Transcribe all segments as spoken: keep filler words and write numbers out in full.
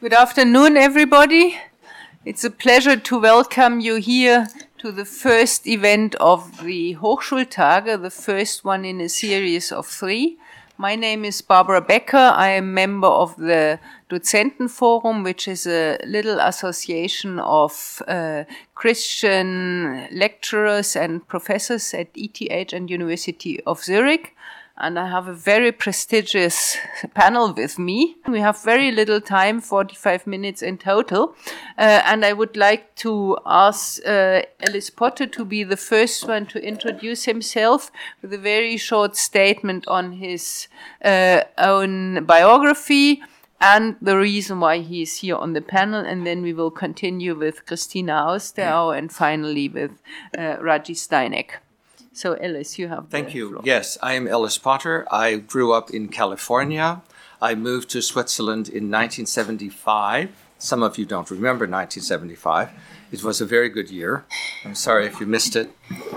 Good afternoon, everybody. It's a pleasure to welcome you here to the first event of the Hochschultage, the first one in a series of three. My name is Barbara Becker. I am member of the Dozentenforum, which is a little association of uh, Christian lecturers and professors at E T H and University of Zurich. And I have a very prestigious panel with me. We have very little time, forty-five minutes in total. Uh, and I would like to ask uh, Ellis Potter to be the first one to introduce himself with a very short statement on his uh, own biography and the reason why he is here on the panel. And then we will continue with Christina Austerau and finally with uh, Raji Steinek. So, Ellis, you have Thank the you. floor. Yes, I am Ellis Potter. I grew up in California. I moved to Switzerland in nineteen seventy-five. Some of you don't remember nineteen seventy-five. It was a very good year. I'm sorry if you missed it.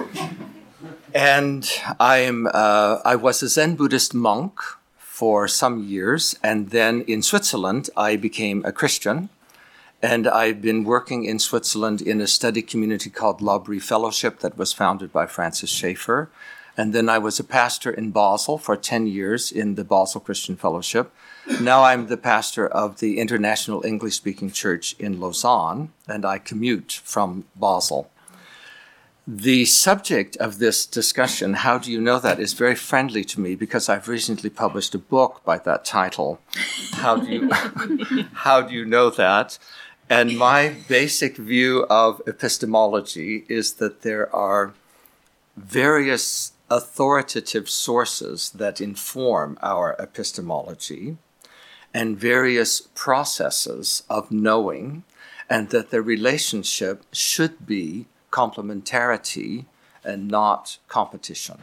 And I am. Uh, I was a Zen Buddhist monk for some years, and then in Switzerland I became a Christian. And I've been working in Switzerland in a study community called L'Abri Fellowship that was founded by Francis Schaeffer. And then I was a pastor in Basel for ten years in the Basel Christian Fellowship. Now I'm the pastor of the International English-Speaking Church in Lausanne, and I commute from Basel. The subject of this discussion, How Do You Know That, is very friendly to me because I've recently published a book by that title, How Do You, How Do You Know That? And my basic view of epistemology is that there are various authoritative sources that inform our epistemology and various processes of knowing, and that the relationship should be complementarity and not competition.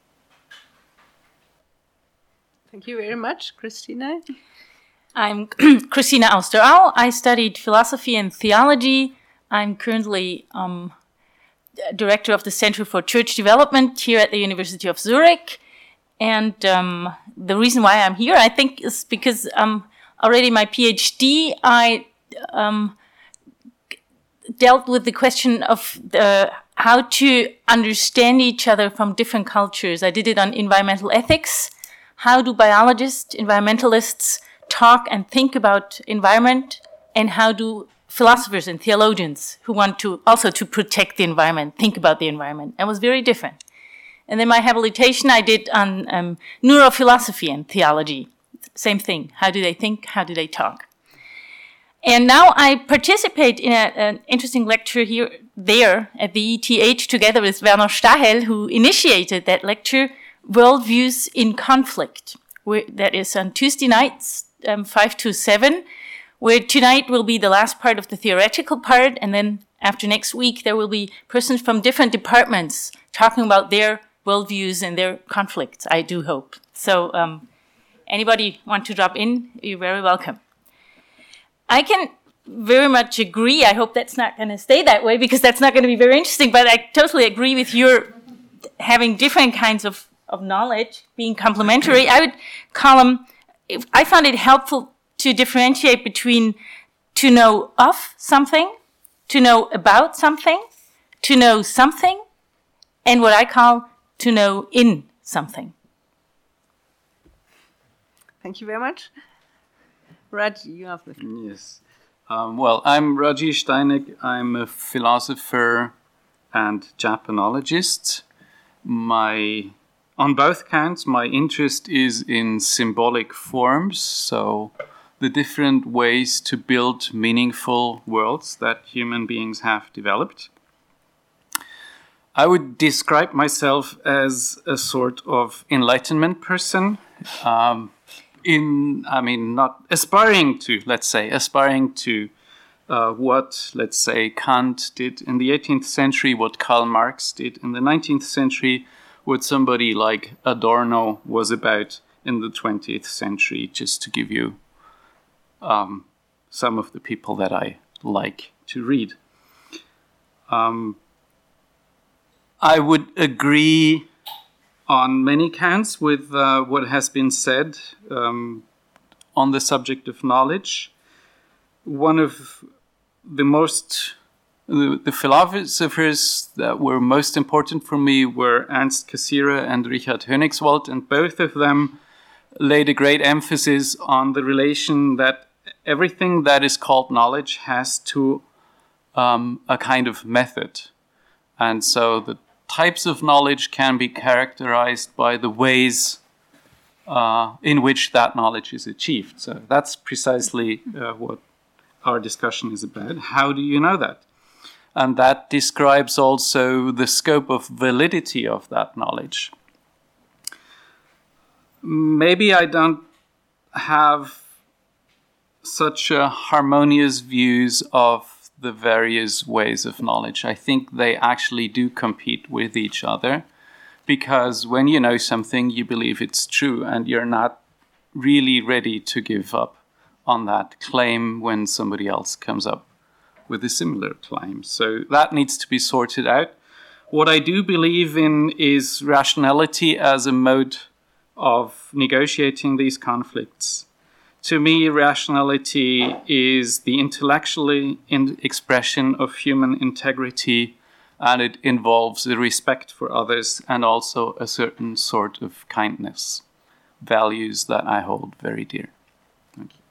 Thank you very much, Christina. I'm Christina Austerau. I studied philosophy and theology. I'm currently um, director of the Center for Church Development here at the University of Zurich. And um, the reason why I'm here, I think, is because um, already my PhD, I um, dealt with the question of the, how to understand each other from different cultures. I did it on environmental ethics. How do biologists, environmentalists, talk and think about environment, and how do philosophers and theologians who want to also to protect the environment think about the environment? It was very different. And then my habilitation I did on um, neurophilosophy and theology. Same thing. How do they think? How do they talk? And now I participate in a, an interesting lecture here, there at the E T H together with Werner Stahel, who initiated that lecture, Worldviews in Conflict. Where, that is on Tuesday nights, um, five to seven, where tonight will be the last part of the theoretical part, and then after next week there will be persons from different departments talking about their worldviews and their conflicts, I do hope. So um, anybody want to drop in, you're very welcome. I can very much agree. I hope that's not going to stay that way because that's not going to be very interesting, but I totally agree with your having different kinds of of knowledge, being complementary. I would call them, I found it helpful to differentiate between to know of something, to know about something, to know something, and what I call to know in something. Thank you very much. Raji, you have the floor. Yes. Um, well, I'm Raji Steinek. I'm a philosopher and Japanologist. My On both counts, my interest is in symbolic forms, so the different ways to build meaningful worlds that human beings have developed. I would describe myself as a sort of enlightenment person, um, in, I mean, not aspiring to, let's say, aspiring to uh, what, let's say, Kant did in the eighteenth century, what Karl Marx did in the nineteenth century, what somebody like Adorno was about in the twentieth century, just to give you um, some of the people that I like to read. Um, I would agree on many counts with uh, what has been said um, on the subject of knowledge. one of the most the, the philosophers that were most important for me were Ernst Cassirer and Richard Hönigswald, and both of them laid a great emphasis on the relation that everything that is called knowledge has to um, a kind of method. And so the types of knowledge can be characterized by the ways uh, in which that knowledge is achieved. So that's precisely uh, what our discussion is about. How do you know that? And that describes also the scope of validity of that knowledge. Maybe I don't have such uh, harmonious views of the various ways of knowledge. I think they actually do compete with each other, because when you know something, you believe it's true, and you're not really ready to give up on that claim when somebody else comes up with a similar claim. So that needs to be sorted out. What I do believe in is rationality as a mode of negotiating these conflicts. To me, rationality is the intellectual in expression of human integrity, and it involves a respect for others and also a certain sort of kindness, values that I hold very dear. Thank you.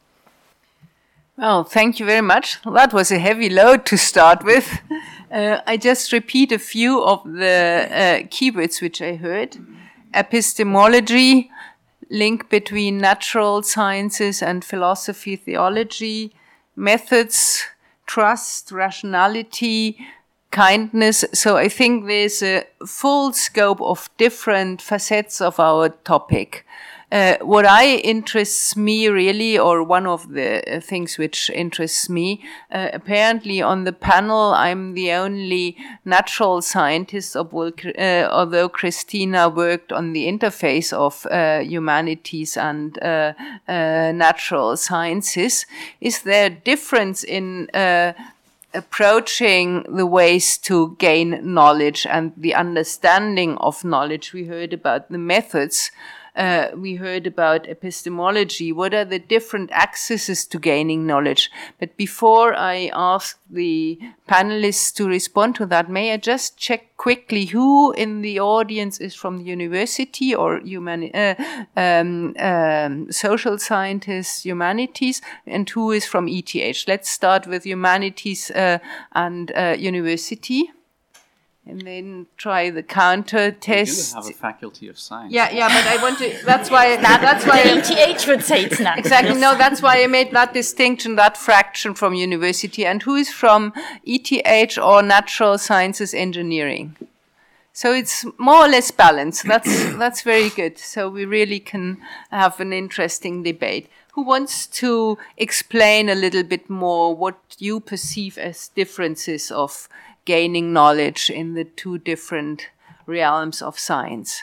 Well, thank you very much. That was a heavy load to start with. Uh, I just repeat a few of the uh, keywords which I heard. Epistemology, link between natural sciences and philosophy, theology, methods, trust, rationality, kindness. So I think there's a full scope of different facets of our topic. Uh, what I interests me really, or one of the things which interests me, uh, apparently on the panel I'm the only natural scientist, uh, although Christina worked on the interface of uh, humanities and uh, uh, natural sciences. Is there a difference in uh, approaching the ways to gain knowledge and the understanding of knowledge? We heard about the methods. Uh, we heard about epistemology. What are the different accesses to gaining knowledge? But before I ask the panelists to respond to that, may I just check quickly who in the audience is from the university or humani- uh, um, um, social scientists, humanities, and who is from E T H? Let's start with humanities uh, and uh, university. And then try the counter test. We do have a faculty of science. Yeah, yeah, but I want to. That's why. That's why. The E T H would say it's not. Exactly. No, that's why I made that distinction, that fraction from university, and who is from E T H or natural sciences engineering. So it's more or less balanced. That's that's very good. So we really can have an interesting debate. Who wants to explain a little bit more what you perceive as differences of gaining knowledge in the two different realms of science?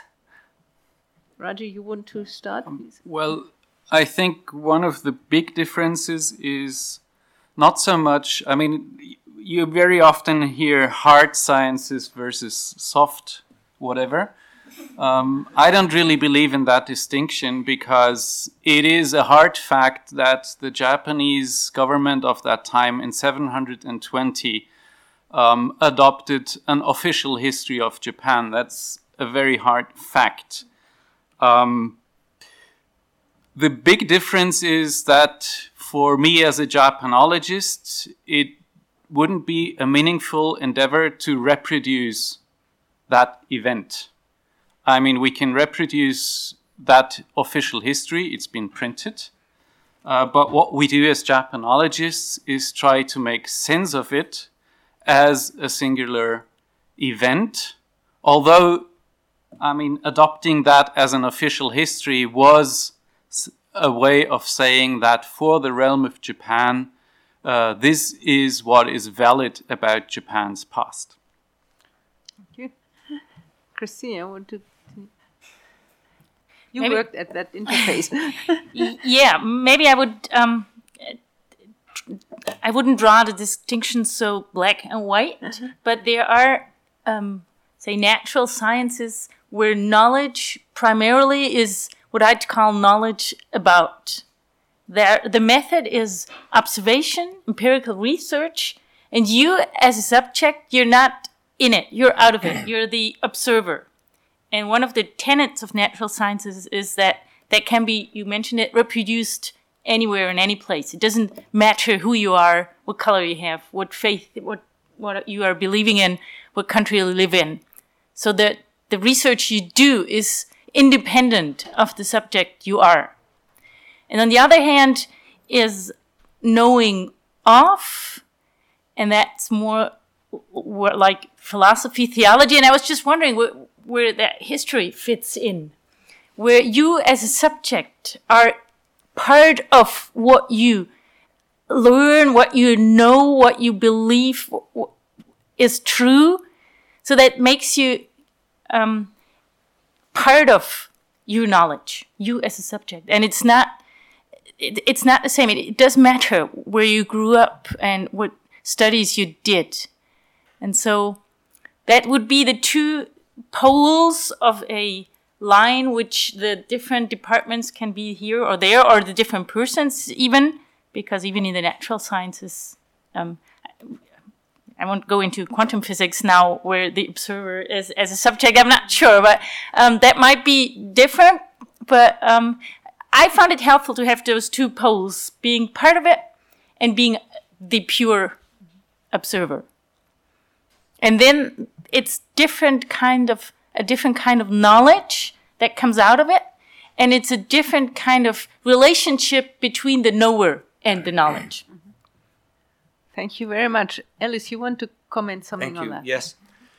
Roger, you want to start, please? Well, I think one of the big differences is not so much, I mean, you very often hear hard sciences versus soft whatever. Um, I don't really believe in that distinction, because it is a hard fact that the Japanese government of that time in seven hundred twenty Um, adopted an official history of Japan. That's a very hard fact. Um, the big difference is that for me as a Japanologist, it wouldn't be a meaningful endeavor to reproduce that event. I mean, we can reproduce that official history. It's been printed. Uh, but what we do as Japanologists is try to make sense of it as a singular event, although, I mean, adopting that as an official history was a way of saying that for the realm of Japan, uh, this is what is valid about Japan's past. Thank you. Christine, I want to... You maybe, worked at that interface. Yeah, maybe I would... Um, I wouldn't draw the distinction so black and white, uh-huh. But there are, um, say, natural sciences where knowledge primarily is what I'd call knowledge about There, the method is observation, empirical research, and you as a subject, you're not in it, you're out of it, you're the observer. And one of the tenets of natural sciences is that that can be, you mentioned it, reproduced anywhere in any place. It doesn't matter who you are, what color you have, what faith, what what you are believing in, what country you live in. So that the research you do is independent of the subject you are. And on the other hand is knowing of, and that's more, more like philosophy, theology. And I was just wondering where, where that history fits in, where you as a subject are part of what you learn, what you know, what you believe is true. So that makes you um, part of your knowledge, you as a subject. And it's not, it, it's not the same. It, it does matter where you grew up and what studies you did. And so that would be the two poles of a line which the different departments can be here or there, or the different persons even, because even in the natural sciences, um, I won't go into quantum physics now where the observer is as a subject, I'm not sure, but um, that might be different. But um, I found it helpful to have those two poles, being part of it and being the pure observer. And then it's different kind of, a different kind of knowledge that comes out of it. And it's a different kind of relationship between the knower and the knowledge. Thank you very much. Alice, you want to comment something Thank on you. that? Yes.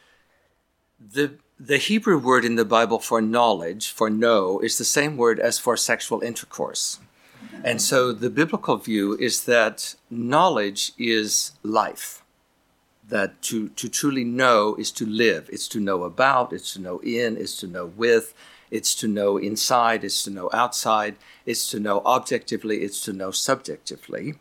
The the Hebrew word in the Bible for knowledge, for know, is the same word as for sexual intercourse. And so the biblical view is that knowledge is life. That to, to truly know is to live. It's to know about, it's to know in, it's to know with, it's to know inside, it's to know outside, it's to know objectively, it's to know subjectively.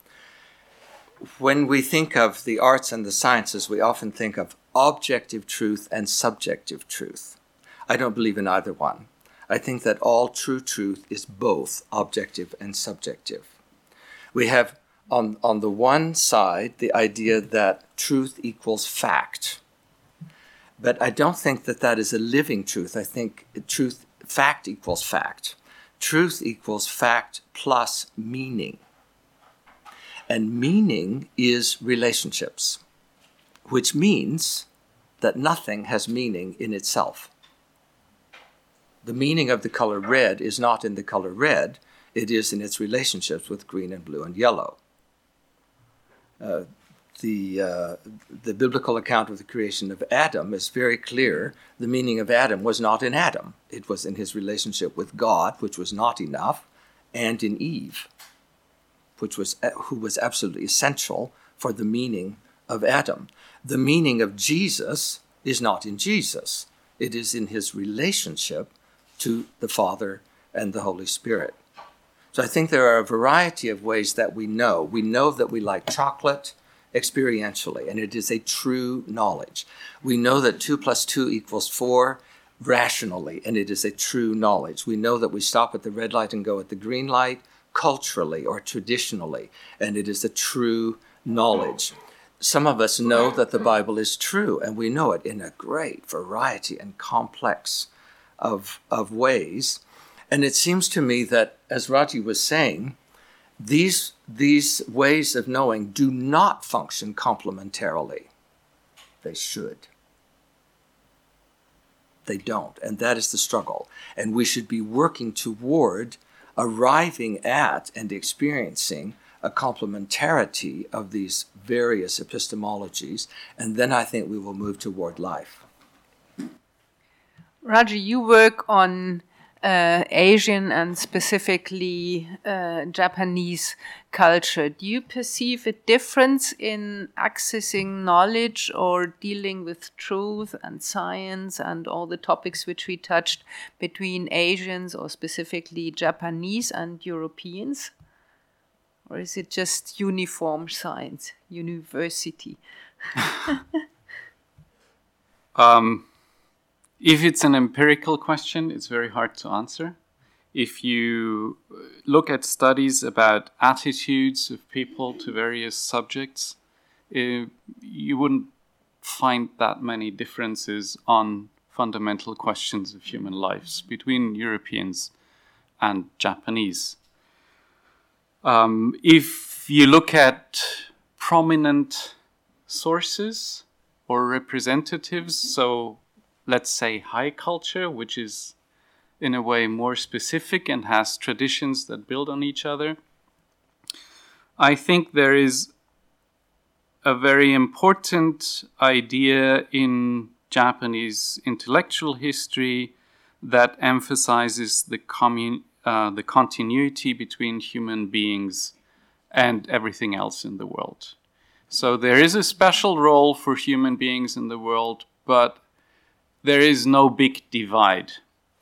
When we think of the arts and the sciences, we often think of objective truth and subjective truth. I don't believe in either one. I think that all true truth is both objective and subjective. We have on, on the one side the idea that truth equals fact. But I don't think that that is a living truth. I think truth, fact equals fact. Truth equals fact plus meaning. And meaning is relationships, which means that nothing has meaning in itself. The meaning of the color red is not in the color red, it is in its relationships with green and blue and yellow. Uh, the, uh, the biblical account of the creation of Adam is very clear. The meaning of Adam was not in Adam. It was in his relationship with God, which was not enough, and in Eve, which was who was absolutely essential for the meaning of Adam. The meaning of Jesus is not in Jesus. It is in his relationship to the Father and the Holy Spirit. So I think there are a variety of ways that we know. We know that we like chocolate experientially, and it is a true knowledge. We know that two plus two equals four rationally, and it is a true knowledge. We know that we stop at the red light and go at the green light culturally or traditionally, and it is a true knowledge. Some of us know that the Bible is true, and we know it in a great variety and complex of, of ways. And it seems to me that, as Raji was saying, these, these ways of knowing do not function complementarily. They should. They don't, and that is the struggle. And we should be working toward arriving at and experiencing a complementarity of these various epistemologies, and then I think we will move toward life. Raji, you work on uh, Asian and specifically uh, Japanese culture. Do you perceive a difference in accessing knowledge or dealing with truth and science and all the topics which we touched between Asians or specifically Japanese and Europeans? Or is it just uniform science, university? um, if it's an empirical question, it's very hard to answer. if you look at studies about attitudes of people to various subjects, uh, you wouldn't find that many differences on fundamental questions of human lives between Europeans and Japanese. Um, if you look at prominent sources or representatives, so let's say high culture, which is in a way more specific and has traditions that build on each other, I think there is a very important idea in Japanese intellectual history that emphasizes the commun- uh, the continuity between human beings and everything else in the world. So there is a special role for human beings in the world, but there is no big divide.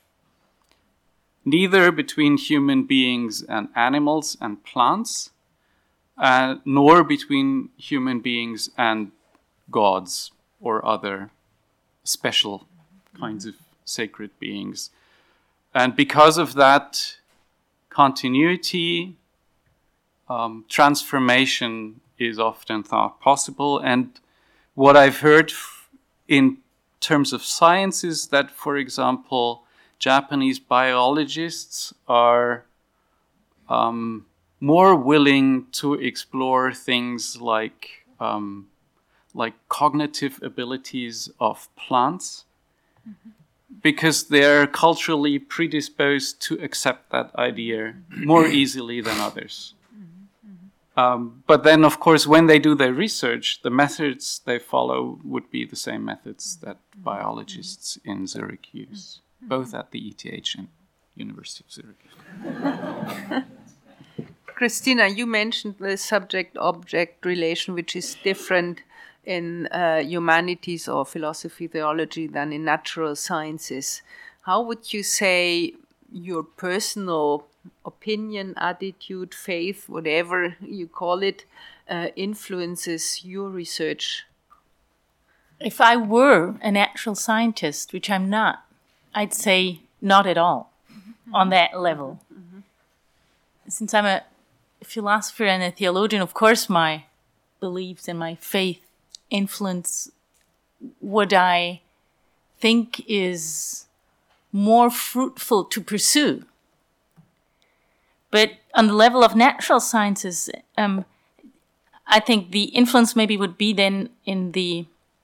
Neither between human beings and animals and plants, uh, nor between human beings and gods or other special kinds of sacred beings. And because of that continuity, um, transformation is often thought possible. And what I've heard f- in terms of science is that, for example, Japanese biologists are um, more willing to explore things like um, like cognitive abilities of plants, mm-hmm. because they're culturally predisposed to accept that idea more easily than others. Mm-hmm. Mm-hmm. Um, but then, of course, when they do their research, the methods they follow would be the same methods that mm-hmm. biologists in Zurich use, mm-hmm. both at the E T H and University of Zurich. Christina, you mentioned the subject-object relation, which is different in uh, humanities or philosophy, theology than in natural sciences. How would you say your personal opinion, attitude, faith, whatever you call it, uh, influences your research? If I were a natural scientist, which I'm not, I'd say not at all mm-hmm. on that level. Mm-hmm. Since I'm a philosopher and a theologian, of course my beliefs and my faith influence what I think is more fruitful to pursue. But on the level of natural sciences, um, I think the influence maybe would be then in the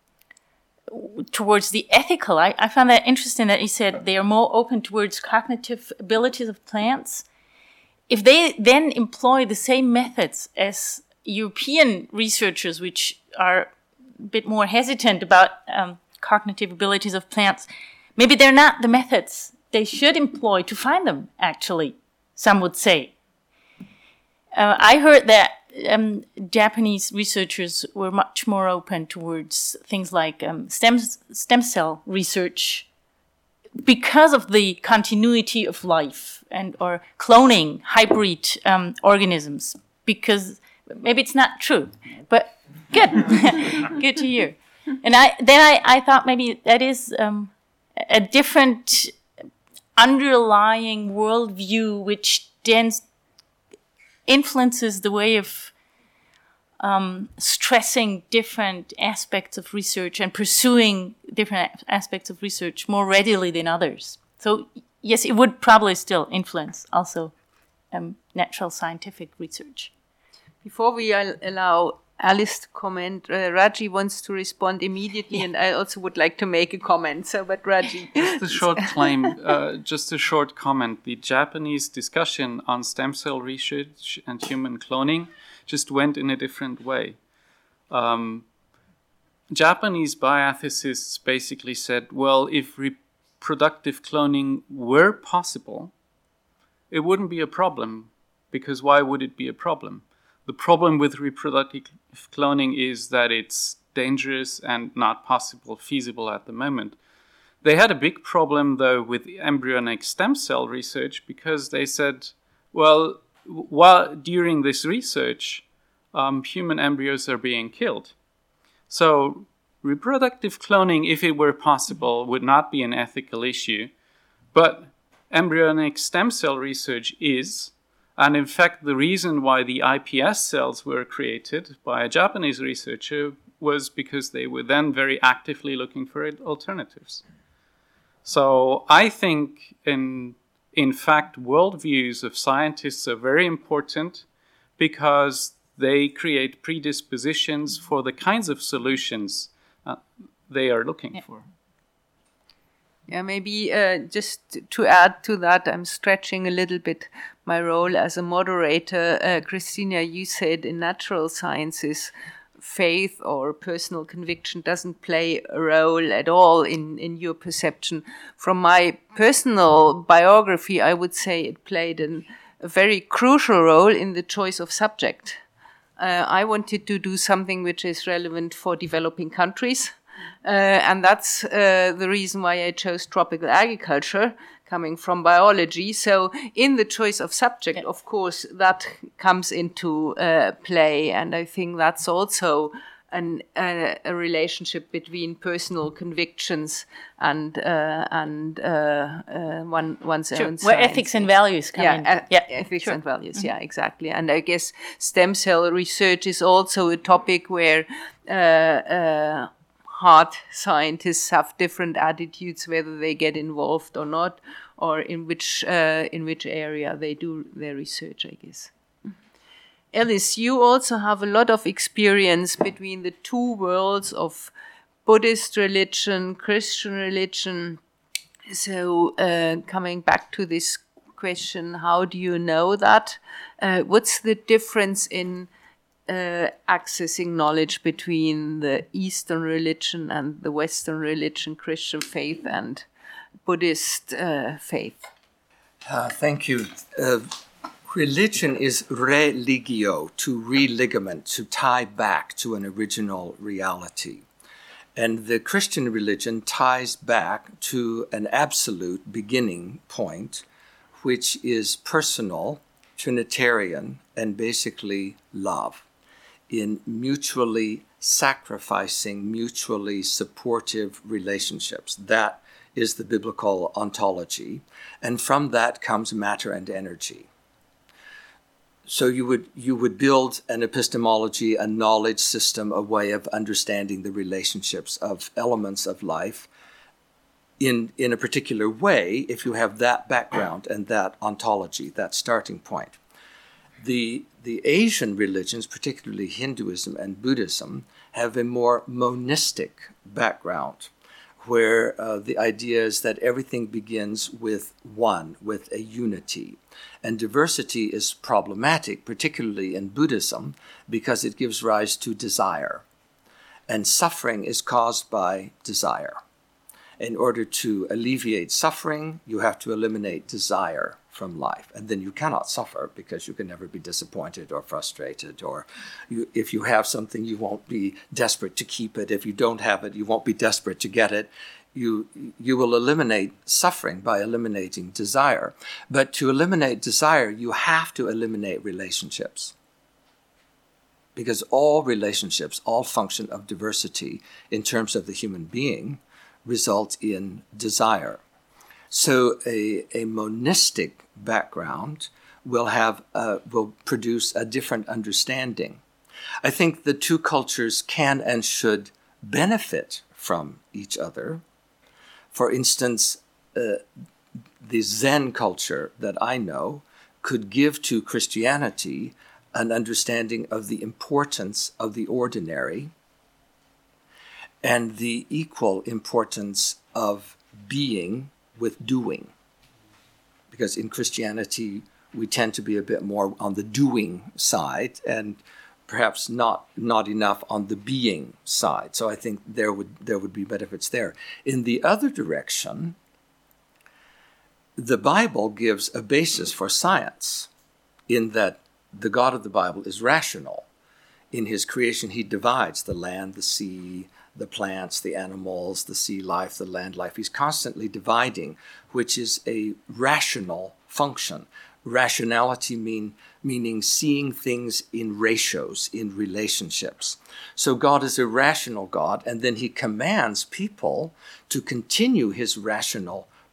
towards the ethical. I, I found that interesting that you said they are more open towards cognitive abilities of plants. If they then employ the same methods as European researchers, which are a bit more hesitant about um, cognitive abilities of plants, maybe they're not the methods they should employ to find them, actually, some would say. Uh, I heard that um, Japanese researchers were much more open towards things like um, stem, stem cell research because of the continuity of life and or cloning hybrid um, organisms, because maybe it's not true, but good, good to hear. And I then I, I thought maybe that is um, a different underlying worldview which then influences the way of um, stressing different aspects of research and pursuing different aspects of research more readily than others. So yes, it would probably still influence also um, natural scientific research. Before we allow Alice to comment, uh, Raji wants to respond immediately, yeah. And I also would like to make a comment. So, but Raji. Just a short claim, uh, just a short comment. The Japanese discussion on stem cell research and human cloning just went in a different way. Um, Japanese bioethicists basically said, well, if reproductive cloning were possible, it wouldn't be a problem, because why would it be a problem? The problem with reproductive cloning is that it's dangerous and not possible, feasible at the moment. They had a big problem, though, with embryonic stem cell research, because they said, well, while during this research, um, human embryos are being killed. So reproductive cloning, if it were possible, would not be an ethical issue. But embryonic stem cell research is. And in fact, the reason why the I P S cells were created by a Japanese researcher was because they were then very actively looking for alternatives. So I think, in, in fact, worldviews of scientists are very important because they create predispositions for the kinds of solutions uh, they are looking Yeah. for. Yeah, maybe uh, just to add to that, I'm stretching a little bit my role as a moderator. Uh, Christina, you said in natural sciences, faith or personal conviction doesn't play a role at all in, in your perception. From my personal biography, I would say it played an, a very crucial role in the choice of subject. Uh, I wanted to do something which is relevant for developing countries. Uh, and that's uh, the reason why I chose tropical agriculture, coming from biology. So in the choice of subject, yeah. of course, that comes into uh, play. And I think that's also an, uh, a relationship between personal convictions and uh, and uh, uh, one, one's sure. own Where science. ethics and values come yeah, in. Uh, yeah, ethics sure. and values, Mm-hmm. yeah, exactly. And I guess stem cell research is also a topic where uh, uh, hard scientists have different attitudes, whether they get involved or not, or in which uh, in which area they do their research, I guess. Alice, you also have a lot of experience between the two worlds of Buddhist religion, Christian religion. So uh, coming back to this question, how do you know that? Uh, what's the difference in uh, accessing knowledge between the Eastern religion and the Western religion, Christian faith and Buddhist uh, faith? Uh, thank you. Uh, religion is religio, to religament, to tie back to an original reality. And the Christian religion ties back to an absolute beginning point, which is personal, Trinitarian, and basically love, in mutually sacrificing, mutually supportive relationships. That is the biblical ontology. And from that comes matter and energy. So you would you would build an epistemology, a knowledge system, a way of understanding the relationships of elements of life in, in a particular way if you have that background and that ontology, that starting point. The, the Asian religions, particularly Hinduism and Buddhism, have a more monistic background, where uh, the idea is that everything begins with one, with a unity. And diversity is problematic, particularly in Buddhism, because it gives rise to desire. And suffering is caused by desire. In order to alleviate suffering, you have to eliminate desire from life. And then you cannot suffer because you can never be disappointed or frustrated. Or you, if you have something, you won't be desperate to keep it. If you don't have it, you won't be desperate to get it. You, you will eliminate suffering by eliminating desire. But to eliminate desire, you have to eliminate relationships. Because all relationships, all function of diversity in terms of the human being result in desire. So a, a monistic background will have uh, will produce a different understanding. I think the two cultures can and should benefit from each other. For instance, uh, the Zen culture that I know could give to Christianity an understanding of the importance of the ordinary and the equal importance of being with doing. Because in Christianity, we tend to be a bit more on the doing side and perhaps not not enough on the being side. So I think there would there would be benefits there. In the other direction, the Bible gives a basis for science in that the God of the Bible is rational. In his creation, he divides the land, the sea, the plants, the animals, the sea life, the land life. He's constantly dividing, which is a rational function. Rationality mean, meaning seeing things in ratios, in relationships. So God is a rational God, and then he commands people to continue his rational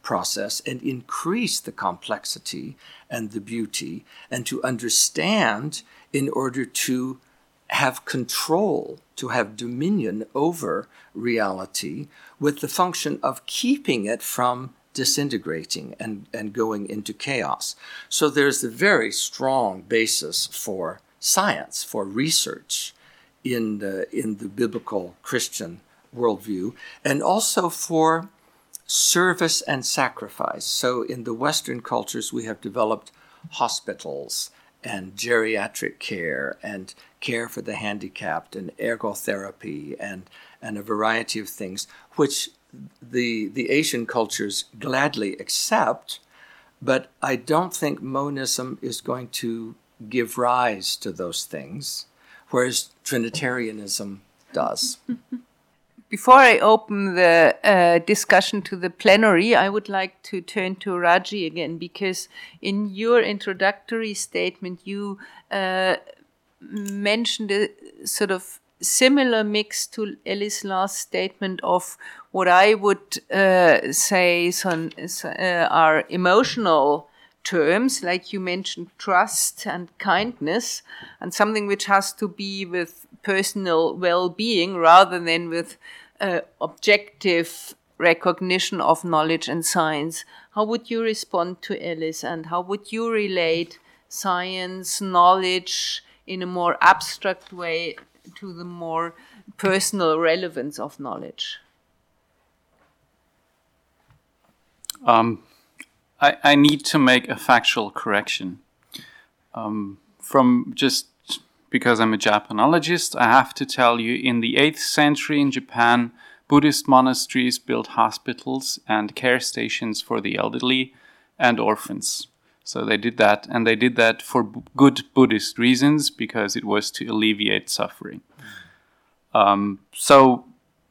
process and increase the complexity and the beauty, and to understand in order to have control, to have dominion over reality, with the function of keeping it from disintegrating and, and going into chaos. So there's a very strong basis for science, for research in the, in the biblical Christian worldview, and also for service and sacrifice. So in the Western cultures, we have developed hospitals and geriatric care and care for the handicapped and ergotherapy and, and a variety of things, which the, the Asian cultures gladly accept, but I don't think monism is going to give rise to those things, whereas Trinitarianism does. Before I open the uh, discussion to the plenary, I would like to turn to Raji again, because in your introductory statement, you uh, mentioned a sort of similar mix to Ellis' last statement of what I would uh, say some, uh, are emotional terms, like you mentioned trust and kindness, and something which has to be with personal well-being rather than with uh, objective recognition of knowledge and science. How would you respond to Ellis, and how would you relate science, knowledge in a more abstract way to the more personal relevance of knowledge? Um, I, I need to make a factual correction. Um, from just because I'm a Japanologist, I have to tell you, in the eighth century in Japan, Buddhist monasteries built hospitals and care stations for the elderly and orphans. So they did that, and they did that for b- good Buddhist reasons, because it was to alleviate suffering. Um, so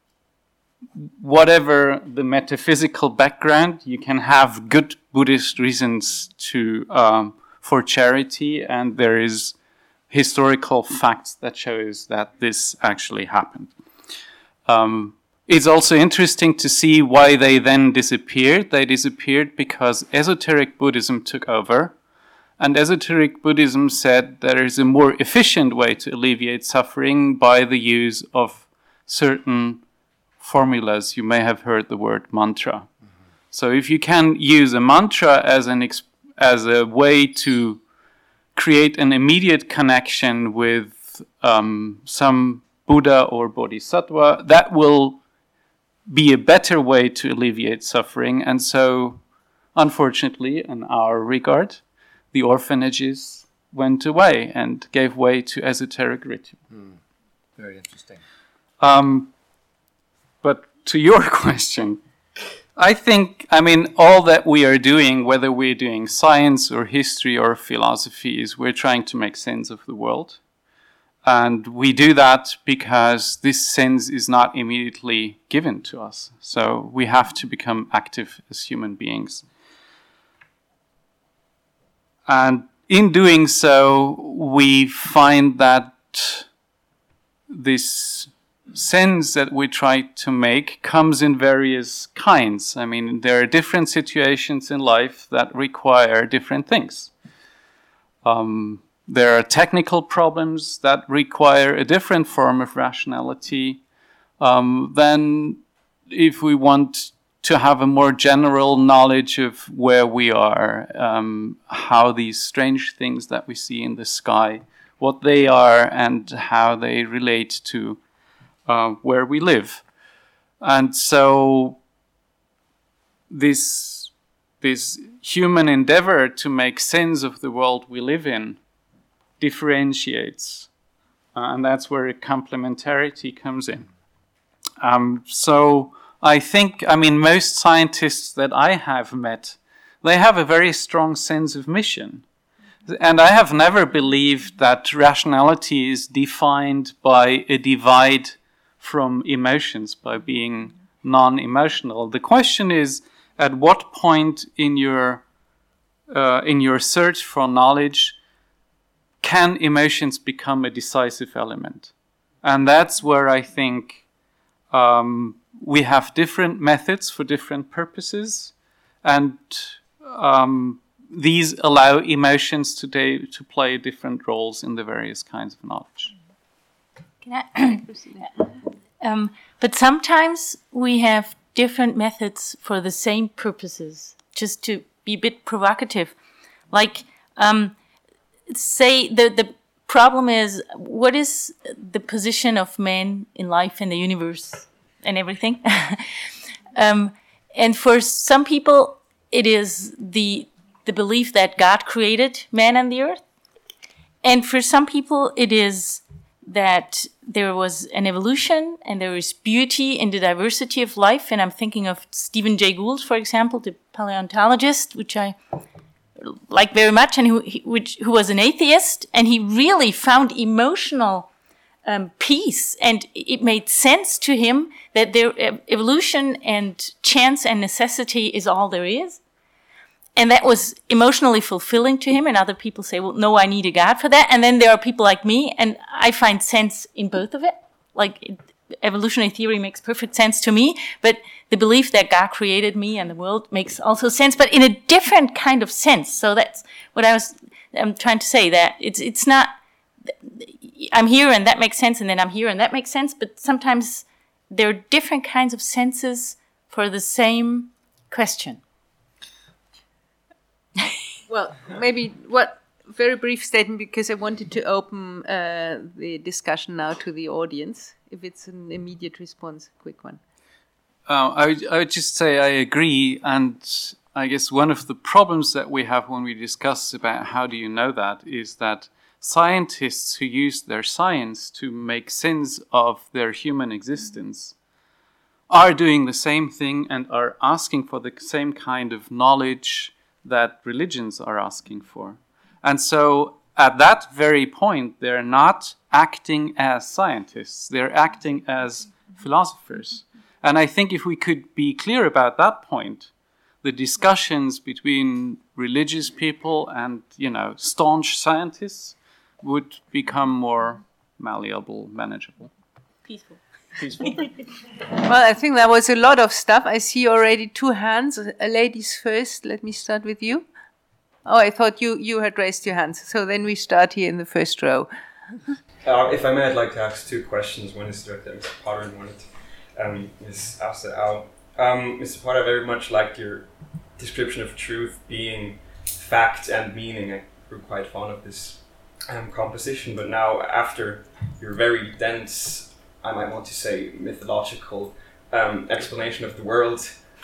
whatever the metaphysical background, you can have good Buddhist reasons to um, for charity, and there is historical facts that shows that this actually happened. Um, it's also interesting to see why they then disappeared. They disappeared because esoteric Buddhism took over, and esoteric Buddhism said there is a more efficient way to alleviate suffering by the use of certain formulas. You may have heard the word mantra. Mm-hmm. So if you can use a mantra as an exp- as a way to create an immediate connection with um, some Buddha or Bodhisattva, that will be a better way to alleviate suffering. And so, unfortunately, in our regard, the orphanages went away and gave way to esoteric ritual. Hmm. Very interesting. Um, but to your question, I think, I mean, all that we are doing, whether we're doing science or history or philosophy, is we're trying to make sense of the world. And we do that because this sense is not immediately given to us. So we have to become active as human beings. And in doing so, we find that this sense that we try to make comes in various kinds. I mean, there are different situations in life that require different things. Um, there are technical problems that require a different form of rationality um, than if we want to have a more general knowledge of where we are, um, how these strange things that we see in the sky, what they are and how they relate to Uh, where we live. And so this, this human endeavor to make sense of the world we live in differentiates. Uh, and that's where complementarity comes in. Um, so I think, I mean, most scientists that I have met, they have a very strong sense of mission. And I have never believed that rationality is defined by a divide from emotions, by being non-emotional. The question is, at what point in your uh, in your search for knowledge can emotions become a decisive element? And that's where I think um, we have different methods for different purposes, and um, these allow emotions today to play different roles in the various kinds of knowledge. Can I? um, but sometimes we have different methods for the same purposes, just to be a bit provocative. Like, um, say the, the problem is, what is the position of man in life and the universe and everything? um, and for some people, it is the the belief that God created man and the earth. And for some people, it is that there was an evolution and there is beauty in the diversity of life. And I'm thinking of Stephen Jay Gould, for example, the paleontologist, which I like very much, and who, which, who was an atheist. And he really found emotional um, peace. And it made sense to him that there, evolution and chance and necessity is all there is. And that was emotionally fulfilling to him. And other people say, well, no, I need a God for that. And then there are people like me, and I find sense in both of it. Like, it, evolutionary theory makes perfect sense to me, but the belief that God created me and the world makes also sense, but in a different kind of sense. So that's what I was I'm trying to say, that it's it's not, I'm here and that makes sense, and then I'm here and that makes sense, but sometimes there are different kinds of senses for the same question. Well, maybe what very brief statement, because I wanted to open uh, the discussion now to the audience. If it's an immediate response, quick one. Uh, I, would, I would just say I agree, and I guess one of the problems that we have when we discuss about how do you know that is that scientists who use their science to make sense of their human existence are doing the same thing and are asking for the same kind of knowledge that religions are asking for. And so at that very point, they're not acting as scientists, they're acting as philosophers. And I think if we could be clear about that point, the discussions between religious people and, you know, staunch scientists would become more malleable, manageable. Peaceful. Peaceful. Well, I think that was a lot of stuff. I see already two hands. Uh, ladies first. Let me start with you. Oh, I thought you, you had raised your hands. So then we start here in the first row. Uh, if I may, I'd like to ask two questions. One is directed at Mister Potter and one at um, Miz Auster-Au. Um, Mister Potter, I very much liked your description of truth being fact and meaning. I grew quite fond of this um, composition, but now after your very dense, I might want to say, mythological um, explanation of the world,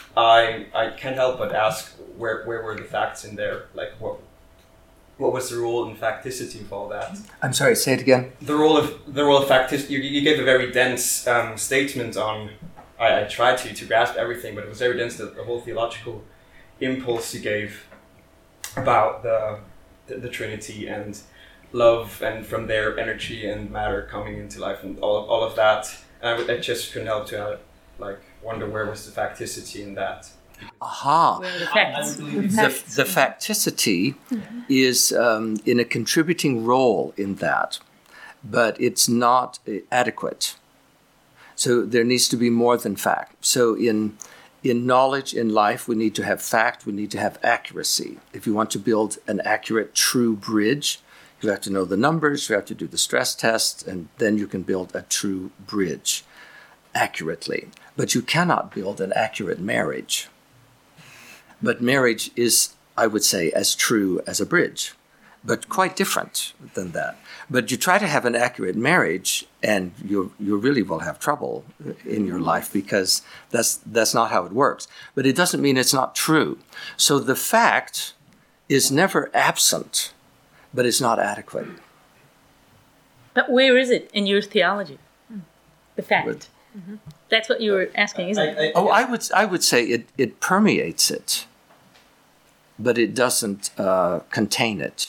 I I can't help but ask where where were the facts in there? Like, what what was the role in facticity of all that? I'm sorry, say it again. The role of the role of facticity. You, you gave a very dense um, statement on. I, I tried to to grasp everything, but it was very dense. The, the whole theological impulse you gave about the the, the Trinity and love, and from there energy and matter coming into life, and all all of that. And I, I just couldn't help to uh, like wonder where was the facticity in that. Aha. Where are the facts? The, the facticity mm-hmm. is um, in a contributing role in that, but it's not uh, adequate. So there needs to be more than fact. So in in knowledge, in life, we need to have fact, we need to have accuracy. If you want to build an accurate, true bridge, you have to know the numbers, you have to do the stress tests, and then you can build a true bridge accurately. But you cannot build an accurate marriage. But marriage is, I would say, as true as a bridge, but quite different than that. But you try to have an accurate marriage, and you you really will have trouble in your life, because that's that's not how it works. But it doesn't mean it's not true. So the fact is never absent, but it's not adequate. But where is it in your theology? The fact. With, mm-hmm. That's what you were asking, isn't it? I, I, oh, I would I would say it, it permeates it, but it doesn't uh, contain it.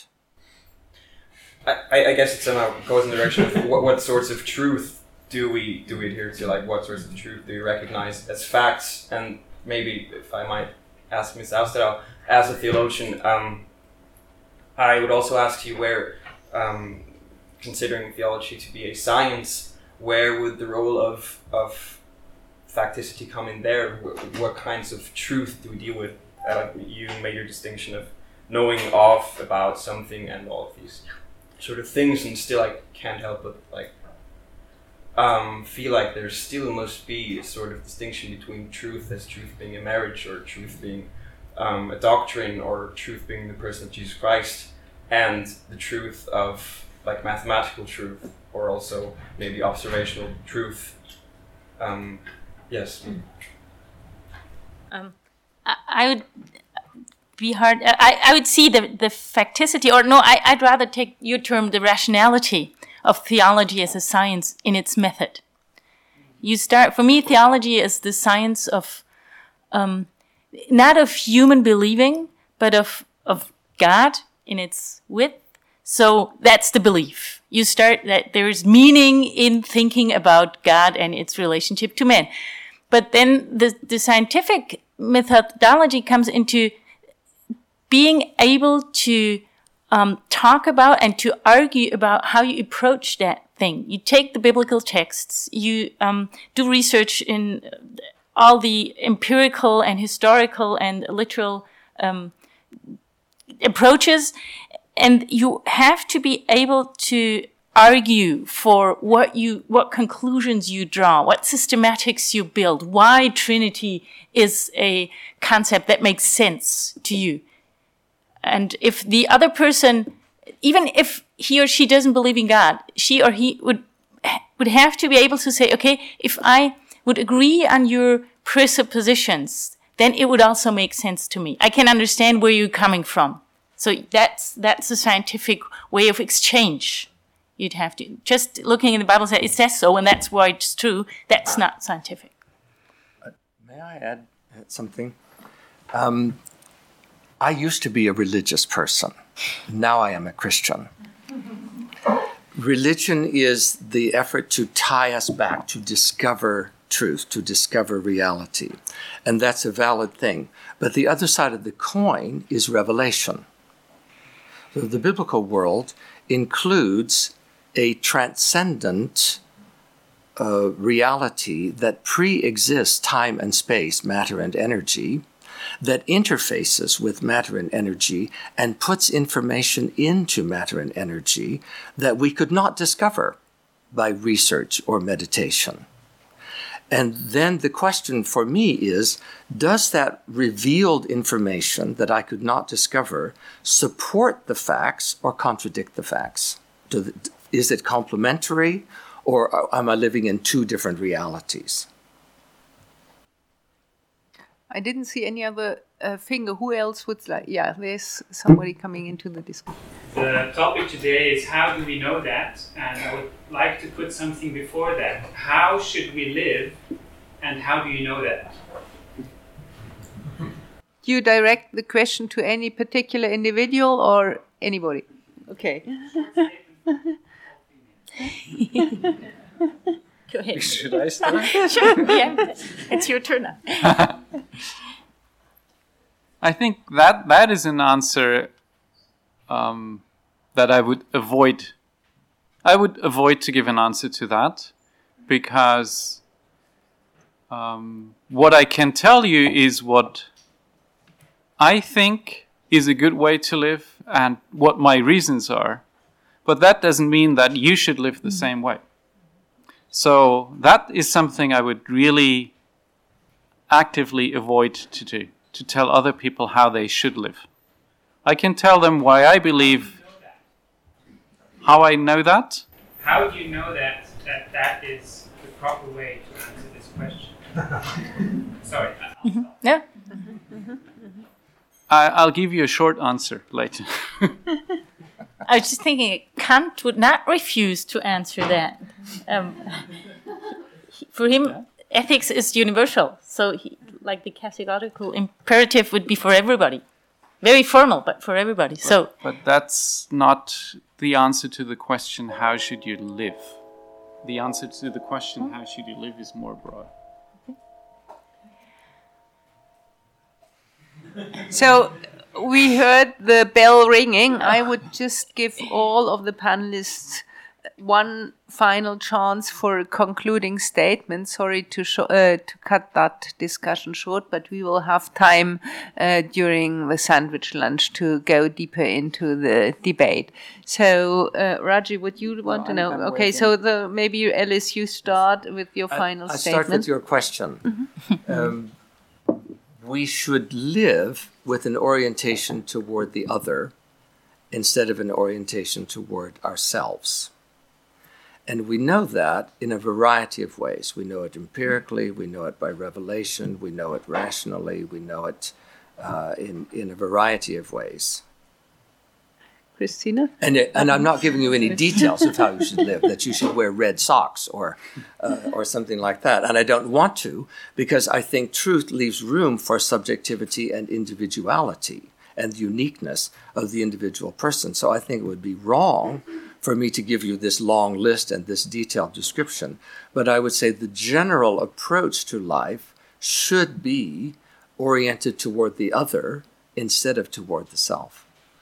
I, I guess it somehow goes in the direction of what, what sorts of truth do we do we adhere to? Like, what sorts of truth do we recognize as facts? And maybe, if I might ask Miz Auster-Au, as a theologian, um, I would also ask you where, um, considering theology to be a science, where would the role of of facticity come in there? What, what kinds of truth do we deal with uh, like you made your distinction of knowing of about something and all of these sort of things, and still I can't help but like um, feel like there still must be a sort of distinction between truth as truth being a marriage, or truth being um, a doctrine, or truth being the person of Jesus Christ, and the truth of like mathematical truth, or also maybe observational truth. Um, yes. Um, I, I would be hard. I, I would see the, the facticity, or no, I, I'd rather take your term, the rationality of theology as a science in its method. You start, for me, theology is the science of, um, not of human believing, but of, of God in its width. So that's the belief. You start that there is meaning in thinking about God and its relationship to man. But then the, the scientific methodology comes into being able to um, talk about and to argue about how you approach that thing. You take the biblical texts, you um, do research in all the empirical and historical and literal um, approaches, and you have to be able to argue for what you, what conclusions you draw, what systematics you build, why Trinity is a concept that makes sense to you. And if the other person, even if he or she doesn't believe in God, she or he would would have to be able to say, okay, if I would agree on your presuppositions, then it would also make sense to me. I can understand where you're coming from. So that's that's a scientific way of exchange. You'd have to, just looking in the Bible, say it says so, and that's why it's true. That's not scientific. Uh, may I add something? Um, I used to be a religious person. Now I am a Christian. Religion is the effort to tie us back, to discover truth, to discover reality. And that's a valid thing. But the other side of the coin is revelation. So the biblical world includes a transcendent uh, reality that pre-exists time and space, matter and energy, that interfaces with matter and energy and puts information into matter and energy that we could not discover by research or meditation. And then the question for me is, does that revealed information that I could not discover support the facts or contradict the facts? Do the, is it complementary, or am I living in two different realities? I didn't see any other uh, finger. Who else would like? Yeah, there's somebody coming into the discussion. The topic today is how do we know that? And I would like to put something before that. How should we live, and how do you know that? Do you direct the question to any particular individual or anybody? Okay. Go ahead. Should I start? Sure, yeah. It's your turn now. I think that that is an answer um, that I would avoid. I would avoid to give an answer to that, because um, what I can tell you is what I think is a good way to live and what my reasons are. But that doesn't mean that you should live the same way. So that is something I would really actively avoid to do, to tell other people how they should live. I can tell them why I believe, how I know that. How do you know that that, that is the proper way to answer this question? Sorry. Mm-hmm. Yeah. I, I'll give you a short answer later. I was just thinking, Kant would not refuse to answer that. Um, for him, yeah. Ethics is universal. So, he, like the categorical imperative would be for everybody. Very formal, but for everybody. But, so, but that's not the answer to the question, how should you live? The answer to the question, how should you live, is more broad. So, we heard the bell ringing. I would just give all of the panelists one final chance for a concluding statement. Sorry to sh- uh, to cut that discussion short, but we will have time uh, during the sandwich lunch to go deeper into the debate. So, uh, Raji, would you want No, to know? I'm- I'm okay, waiting. so the maybe you, Alice, you start with your final I, I statement. start with your question. um, we should live with an orientation toward the other instead of an orientation toward ourselves. And we know that in a variety of ways. We know it empirically, we know it by revelation, we know it rationally, we know it uh, in, in a variety of ways. Christina? And, it, and I'm not giving you any details of how you should live, that you should wear red socks or, uh, or something like that. And I don't want to, because I think truth leaves room for subjectivity and individuality and the uniqueness of the individual person. So I think it would be wrong for me to give you this long list and this detailed description. But I would say the general approach to life should be oriented toward the other instead of toward the self.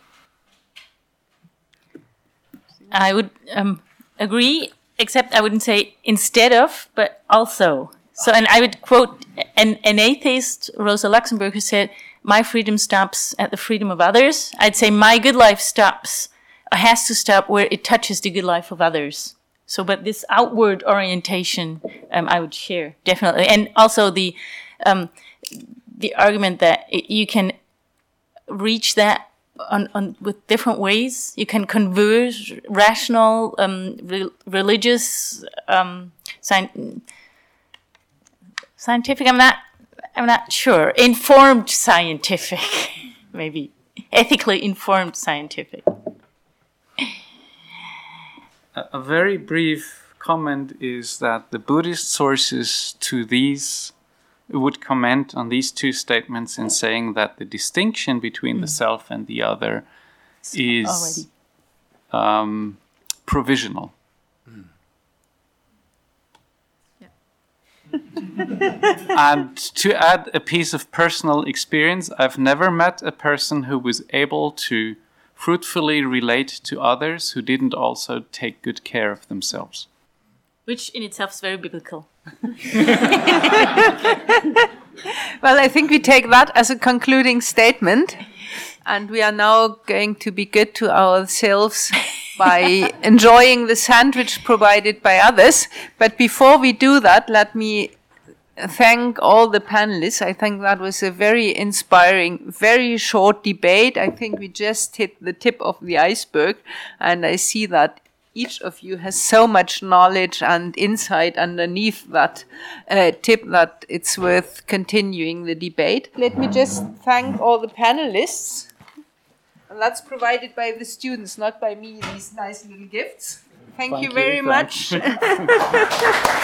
I would um, agree, except I wouldn't say instead of, but also. So, and I would quote an, an atheist, Rosa Luxemburg, who said, "My freedom stops at the freedom of others." I'd say my good life stops, or has to stop where it touches the good life of others. So, but this outward orientation, um, I would share, definitely. And also the, um, the argument that it, you can reach that On, on with different ways. You can converge rational, um, re- religious, um, sci- scientific. I'm not. I'm not sure. Informed scientific, maybe ethically informed scientific. A, a very brief comment is that the Buddhist sources to these would comment on these two statements in saying that the distinction between mm. the self and the other is um, provisional. Mm. Yeah. And to add a piece of personal experience, I've never met a person who was able to fruitfully relate to others who didn't also take good care of themselves. Which in itself is very biblical. Well, I think we take that as a concluding statement, and we are now going to be good to ourselves by enjoying the sandwich provided by others. But before we do that, let me thank all the panelists. I think that was a very inspiring, very short debate. I think we just hit the tip of the iceberg, and I see that each of you has so much knowledge and insight underneath that uh, tip that it's worth continuing the debate. Let me just thank all the panelists. And that's provided by the students, not by me, these nice little gifts. Thank, thank you very you, much.